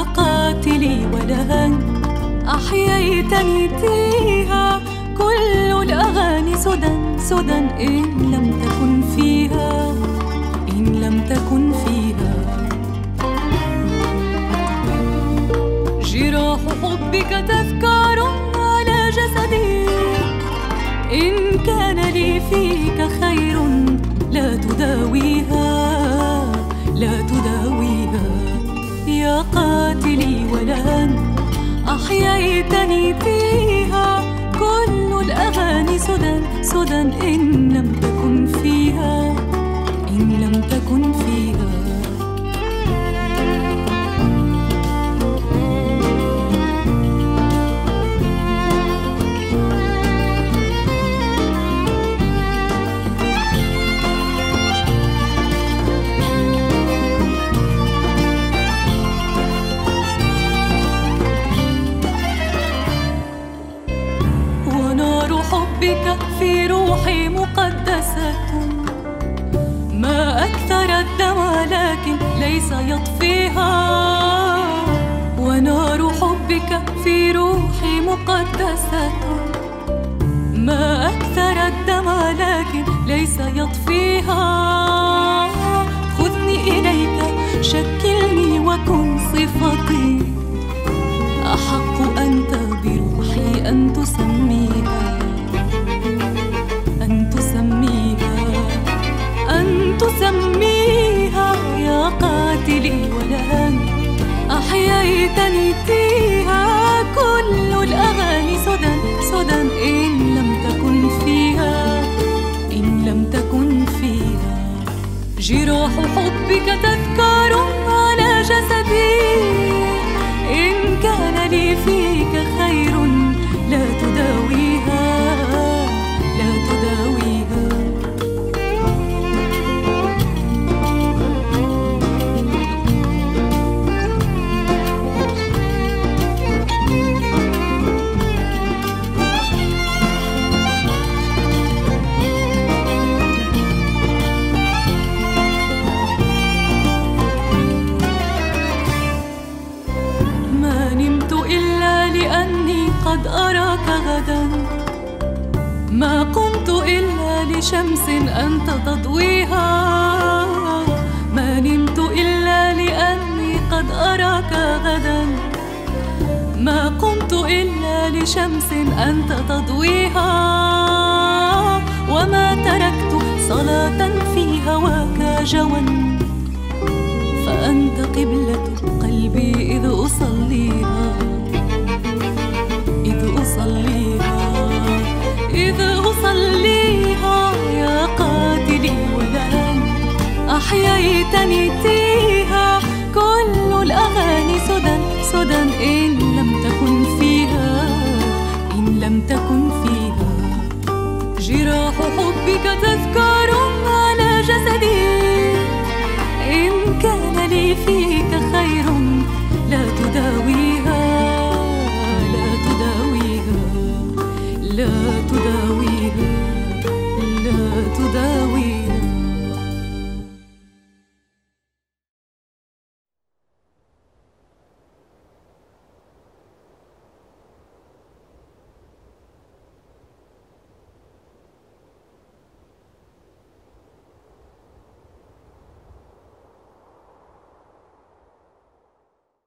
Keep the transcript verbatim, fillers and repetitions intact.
قاتلي ولهان أحييتني تيها، كل الأغاني سدى سدى إن لم تكن فيها، إن لم تكن فيها جراح حبك تذكار على جسدي. إن كان لي فيك خير لا تداويها، لا تداويها يا قاتلي ولهان أحييتني فيها، كل الأغاني سدى سدى إن لم تكن فيها، إن لم تكن فيها. حبك في روحي مقدسة، ما أكثر الدم لكن ليس يطفيها. ونار حبك في روحي مقدسة، ما أكثر الدم لكن ليس يطفيها. خذني إليك شكلني وكن صفتي، أحق أنت بروحي أن تسميها، أن تسميها، أن تسميها يا قاتلي ولهان أحييتني فيها، كل الأغاني سدى سدى إن لم تكن فيها، إن لم تكن فيها جراح حبك تذكار على جسدي. إن كان لي فيك خير لا تداويها، لا تداويها. ما نمت إلا لأني قد أراك غدا، ما قمت إلا لشمس أنت تضويها. ما نمت إلا لأني قد أراك غدا، ما قمت إلا لشمس أنت تضويها. وما تركت صلاة في هواك جوا، فأنت قبلة قلبي إذ أصليها، إذ أصليها، إذ أصليها يا قاتلي ولهان أحييتني فيها، كل الأغاني سدى سدى إن لم تكن فيها، إن لم تكن فيها جراح حبك تذكار على جسدي. إن كان لي فيك خير لا تداويها، لا تداويها، لا تداويها، لا تداويها.